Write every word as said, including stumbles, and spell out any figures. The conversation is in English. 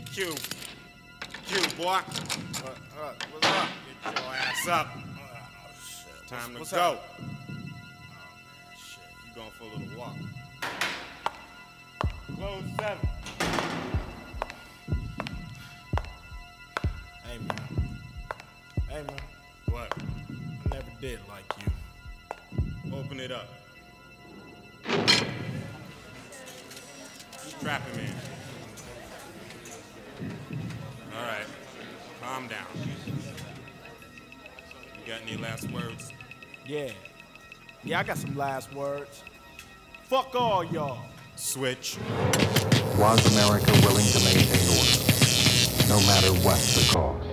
Hey, Q. Q, boy. What, what, what's up? Get your ass up. Oh, shit. Time what's, to what's go. Up? Oh, man, shit. You going for a little walk. Close seven. Hey, man. Hey, man. What? I never did like you. Open it up. Strap him in. All right. Calm down. You got any last words? Yeah. Yeah, I got some last words. Fuck all y'all. Switch. Was America willing to maintain order, no matter what the cost?